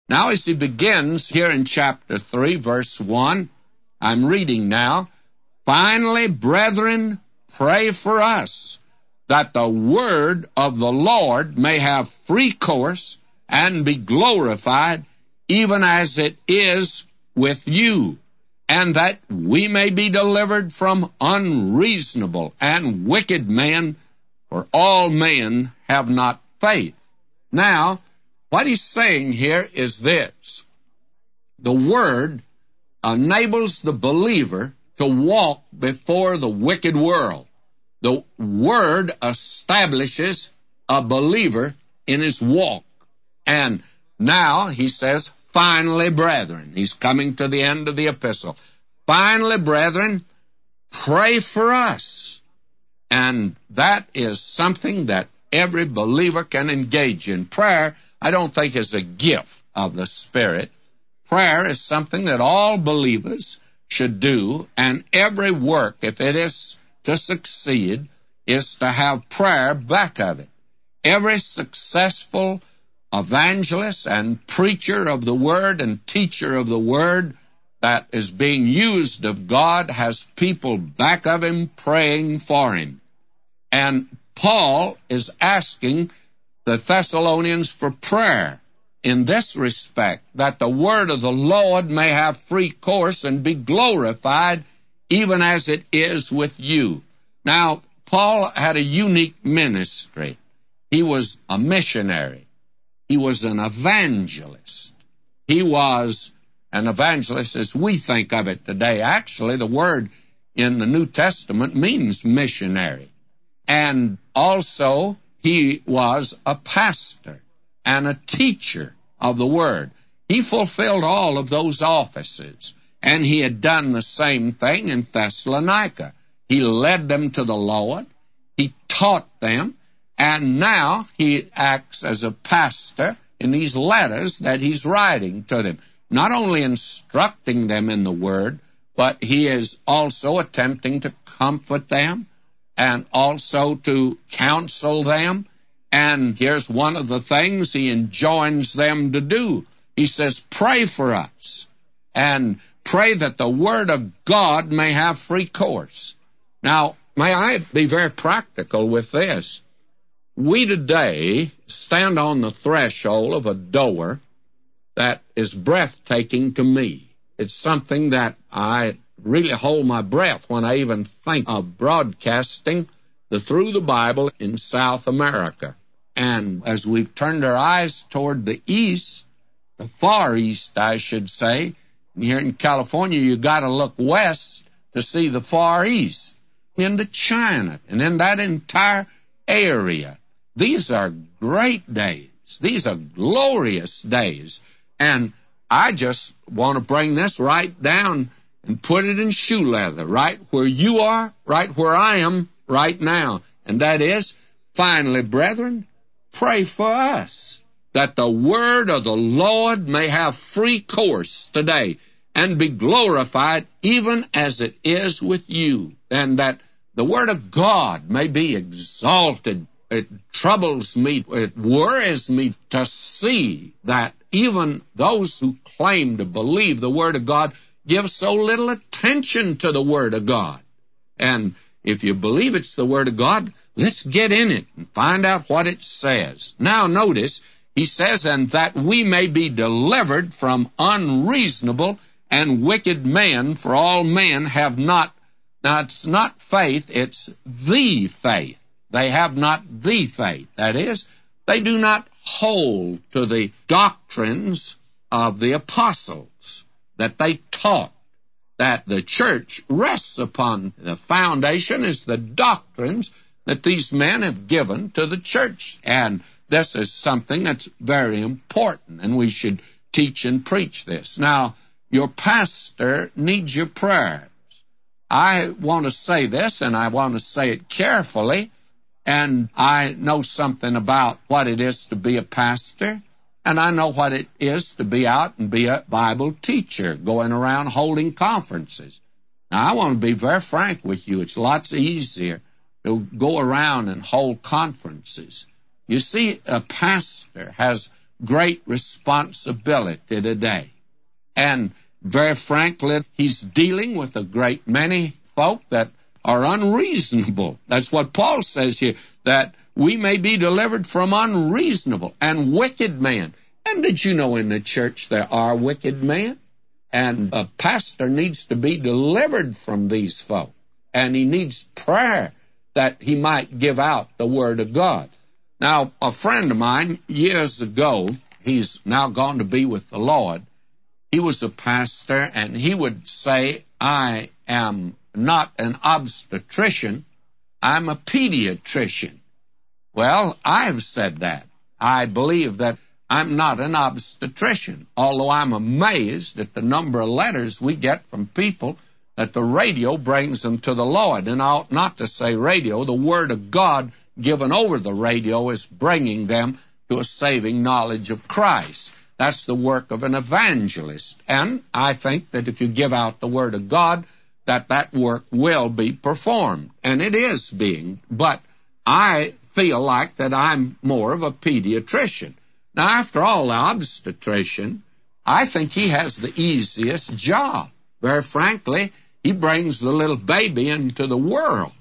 Now, as he begins here in chapter 3, verse 1, I'm reading now, "Finally, brethren, pray for us, that the word of the Lord may have free course and be glorified, even as it is with you, and that we may be delivered from unreasonable and wicked men, for all men have not faith." Now, what he's saying here is this: the Word enables the believer to walk before the wicked world. The Word establishes a believer in his walk. And now he says, "Finally, brethren," he's coming to the end of the epistle, "Finally, brethren, pray for us." And that is something that every believer can engage in. Prayer, I don't think, is a gift of the Spirit. Prayer is something that all believers should do, and every work, if it is to succeed, is to have prayer back of it. Every successful evangelist and preacher of the Word and teacher of the Word that is being used of God has people back of him praying for him. And Paul is asking the Thessalonians for prayer in this respect, that the word of the Lord may have free course and be glorified, even as it is with you. Now, Paul had a unique ministry. He was a missionary. He was an evangelist. He was an evangelist as we think of it today. Actually, the word in the New Testament means missionary. And also, he was a pastor and a teacher of the Word. He fulfilled all of those offices, and he had done the same thing in Thessalonica. He led them to the Lord, he taught them, and now he acts as a pastor in these letters that he's writing to them, not only instructing them in the Word, but he is also attempting to comfort them and also to counsel them. And here's one of the things he enjoins them to do. He says, pray for us, and pray that the Word of God may have free course. Now, may I be very practical with this? We today stand on the threshold of a door that is breathtaking to me. It's something that I really hold my breath when I even think of broadcasting Through the Bible in South America. And as we've turned our eyes toward the east, the Far East, I should say, here in California, you got to look west to see the Far East, into China, and in that entire area. These are great days. These are glorious days. And I just want to bring this right down and put it in shoe leather, right where you are, right where I am right now. And that is, finally, brethren, pray for us, that the word of the Lord may have free course today and be glorified even as it is with you, and that the word of God may be exalted. It troubles me, it worries me to see that even those who claim to believe the Word of God give so little attention to the Word of God. And if you believe it's the Word of God, let's get in it and find out what it says. Now notice, he says, and that we may be delivered from unreasonable and wicked men, for all men have not, now it's not faith, it's the faith. They have not the faith. That is, they do not hold to the doctrines of the apostles that they taught, that the church rests upon. The foundation is the doctrines that these men have given to the church. And this is something that's very important, and we should teach and preach this. Now, your pastor needs your prayers. I want to say this, and I want to say it carefully. And I know something about what it is to be a pastor, and I know what it is to be out and be a Bible teacher, going around holding conferences. Now, I want to be very frank with you. It's lots easier to go around and hold conferences. You see, a pastor has great responsibility today. And very frankly, he's dealing with a great many folk that are unreasonable. That's what Paul says here, that we may be delivered from unreasonable and wicked men. And did you know in the church there are wicked men? And a pastor needs to be delivered from these folk. And he needs prayer that he might give out the Word of God. Now, a friend of mine, years ago, he's now gone to be with the Lord. He was a pastor, and he would say, I am not an obstetrician, I'm a pediatrician. Well, I've said that. I believe that I'm not an obstetrician, although I'm amazed at the number of letters we get from people that the radio brings them to the Lord. And I ought not to say radio. The Word of God given over the radio is bringing them to a saving knowledge of Christ. That's the work of an evangelist. And I think that if you give out the Word of God, that work will be performed. And it is being. But I feel like that I'm more of a pediatrician. Now, after all, the obstetrician, I think he has the easiest job. Very frankly, he brings the little baby into the world.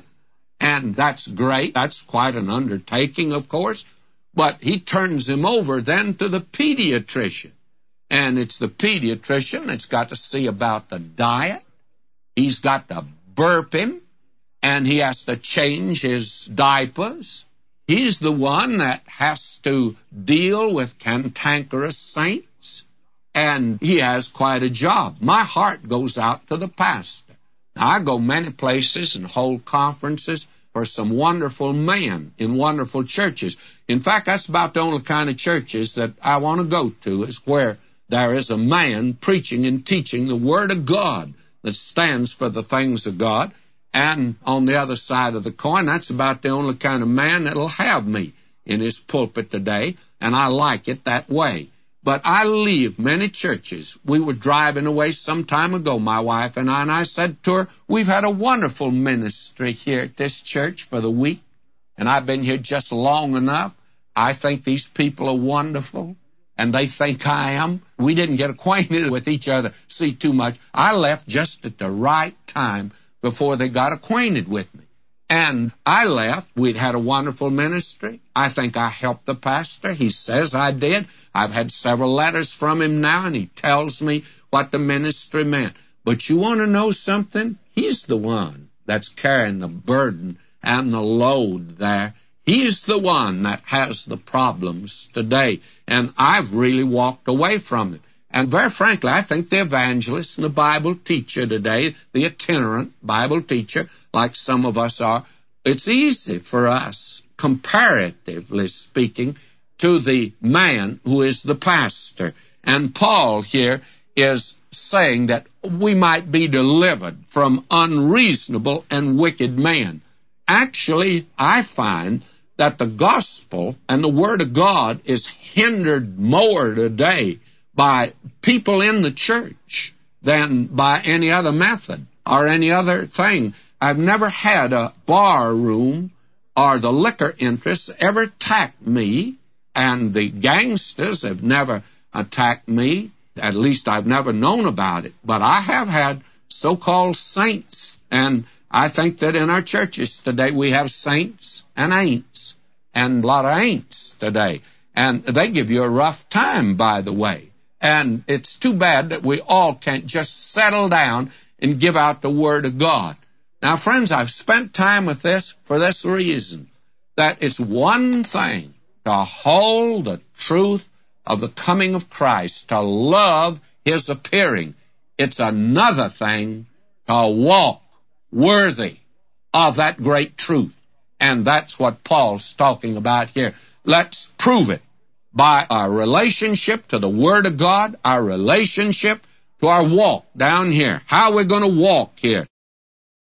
And that's great. That's quite an undertaking, of course. But he turns him over then to the pediatrician. And it's the pediatrician that's got to see about the diet. He's got to burp him. And he has to change his diapers. He's the one that has to deal with cantankerous saints, and he has quite a job. My heart goes out to the pastor. Now, I go many places and hold conferences for some wonderful men in wonderful churches. In fact, that's about the only kind of churches that I want to go to, is where there is a man preaching and teaching the Word of God that stands for the things of God. And on the other side of the coin, that's about the only kind of man that'll have me in his pulpit today, and I like it that way. But I leave many churches. We were driving away some time ago, my wife and I said to her, we've had a wonderful ministry here at this church for the week, and I've been here just long enough. I think these people are wonderful, and they think I am. We didn't get acquainted with each other, see too much. I left just at the right time before they got acquainted with me. And I left. We'd had a wonderful ministry. I think I helped the pastor. He says I did. I've had several letters from him now, and he tells me what the ministry meant. But you want to know something? He's the one that's carrying the burden and the load there. He's the one that has the problems today. And I've really walked away from it. And very frankly, I think the evangelist and the Bible teacher today, the itinerant Bible teacher, like some of us are, it's easy for us, comparatively speaking, to the man who is the pastor. And Paul here is saying that we might be delivered from unreasonable and wicked men. Actually, I find that the gospel and the Word of God is hindered more today by people in the church than by any other method or any other thing. I've never had a bar room or the liquor interests ever attack me, and the gangsters have never attacked me. At least I've never known about it. But I have had so-called saints, and I think that in our churches today we have saints and ain'ts, and a lot of ain'ts today. And they give you a rough time, by the way. And it's too bad that we all can't just settle down and give out the Word of God. Now, friends, I've spent time with this for this reason, that it's one thing to hold the truth of the coming of Christ, to love His appearing. It's another thing to walk worthy of that great truth. And that's what Paul's talking about here. Let's prove it by our relationship to the Word of God, our relationship to our walk down here. How are we going to walk here?